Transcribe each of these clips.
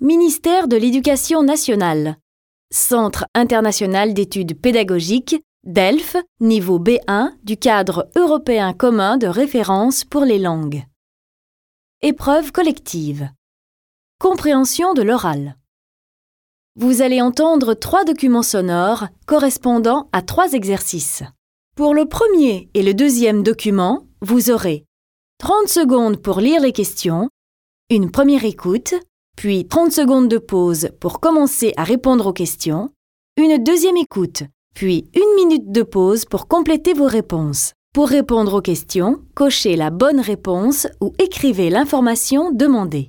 Ministère de l'Éducation nationale. Centre international d'études pédagogiques, DELF, niveau B1 du cadre européen commun de référence pour les langues. Épreuve collective. Compréhension de l'oral. Vous allez entendre 3 documents sonores correspondant à 3 exercices. Pour le premier et le deuxième document, vous aurez 30 secondes pour lire les questions, une première écoute, puis 30 secondes de pause pour commencer à répondre aux questions, une deuxième écoute, puis 1 minute de pause pour compléter vos réponses. Pour répondre aux questions, cochez la bonne réponse ou écrivez l'information demandée.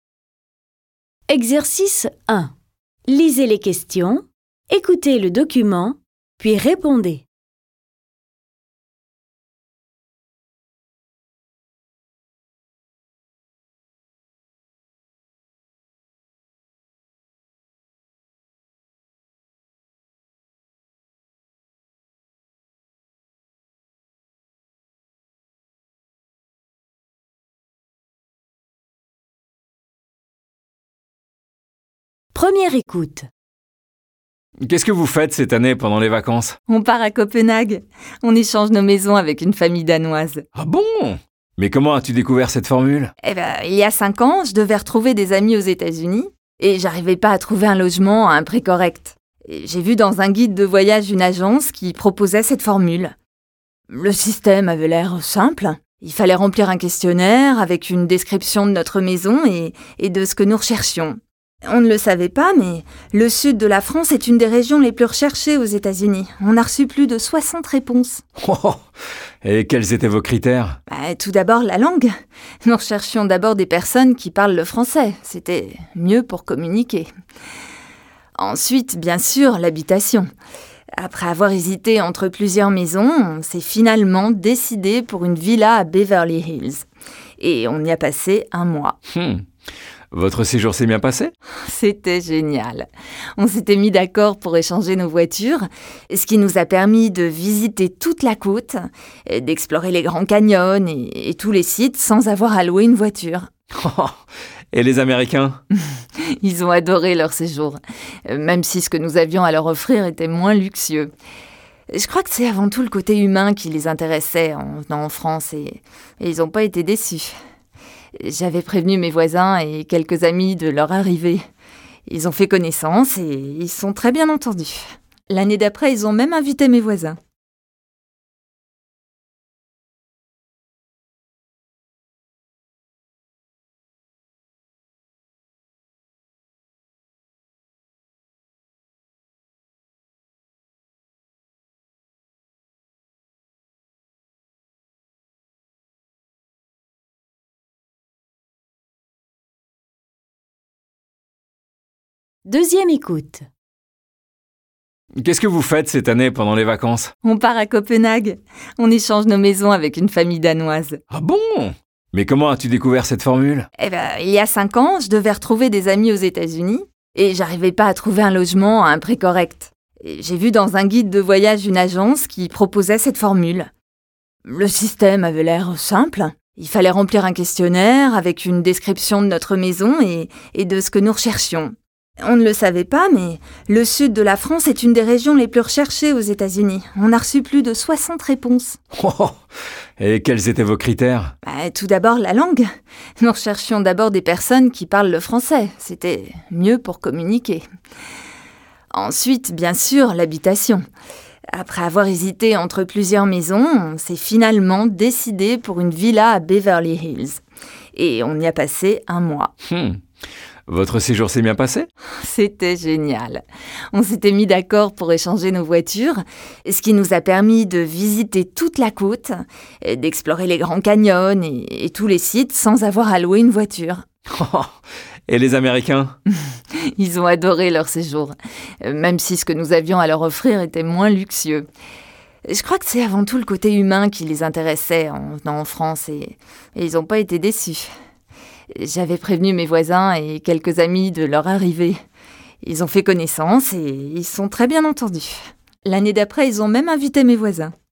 Exercice 1. Lisez les questions, écoutez le document, puis répondez. Première écoute. Qu'est-ce que vous faites cette année pendant les vacances? On part à Copenhague. On échange nos maisons avec une famille danoise. Ah bon? Mais comment as-tu découvert cette formule? Il y a 5 ans, je devais retrouver des amis aux États-Unis et j'arrivais pas à trouver un logement à un prix correct. Et j'ai vu dans un guide de voyage une agence qui proposait cette formule. Le système avait l'air simple. Il fallait remplir un questionnaire avec une description de notre maison et de ce que nous recherchions. On ne le savait pas, mais le sud de la France est une des régions les plus recherchées aux États-Unis. On a reçu plus de 60 réponses. Oh, et quels étaient vos critères? Tout d'abord, la langue. Nous recherchions d'abord des personnes qui parlent le français. C'était mieux pour communiquer. Ensuite, bien sûr, l'habitation. Après avoir hésité entre plusieurs maisons, on s'est finalement décidé pour une villa à Beverly Hills. Et on y a passé 1 mois. Votre séjour s'est bien passé? C'était génial. On s'était mis d'accord pour échanger nos voitures, ce qui nous a permis de visiter toute la côte, d'explorer les grands canyons et tous les sites sans avoir à louer une voiture. Et les Américains? Ils ont adoré leur séjour, même si ce que nous avions à leur offrir était moins luxueux. Je crois que c'est avant tout le côté humain qui les intéressait en venant en France et ils n'ont pas été déçus. J'avais prévenu mes voisins et quelques amis de leur arrivée. Ils ont fait connaissance et ils sont très bien entendus. L'année d'après, ils ont même invité mes voisins. Deuxième écoute. Qu'est-ce que vous faites cette année pendant les vacances? On part à Copenhague. On échange nos maisons avec une famille danoise. Ah bon? Mais comment as-tu découvert cette formule? Il y a 5 ans, je devais retrouver des amis aux États-Unis et j'arrivais pas à trouver un logement à un prix correct. Et j'ai vu dans un guide de voyage une agence qui proposait cette formule. Le système avait l'air simple. Il fallait remplir un questionnaire avec une description de notre maison et de ce que nous recherchions. On ne le savait pas, mais le sud de la France est une des régions les plus recherchées aux États-Unis. On a reçu plus de 60 réponses. Oh, et quels étaient vos critères? Tout d'abord, la langue. Nous recherchions d'abord des personnes qui parlent le français. C'était mieux pour communiquer. Ensuite, bien sûr, l'habitation. Après avoir hésité entre plusieurs maisons, on s'est finalement décidé pour une villa à Beverly Hills. Et on y a passé 1 mois. Votre séjour s'est bien passé? C'était génial. On s'était mis d'accord pour échanger nos voitures, ce qui nous a permis de visiter toute la côte, d'explorer les grands canyons et tous les sites sans avoir à louer une voiture. Et les Américains? Ils ont adoré leur séjour, même si ce que nous avions à leur offrir était moins luxueux. Je crois que c'est avant tout le côté humain qui les intéressait en venant en France et ils n'ont pas été déçus. J'avais prévenu mes voisins et quelques amis de leur arrivée. Ils ont fait connaissance et ils sont très bien entendus. L'année d'après, ils ont même invité mes voisins.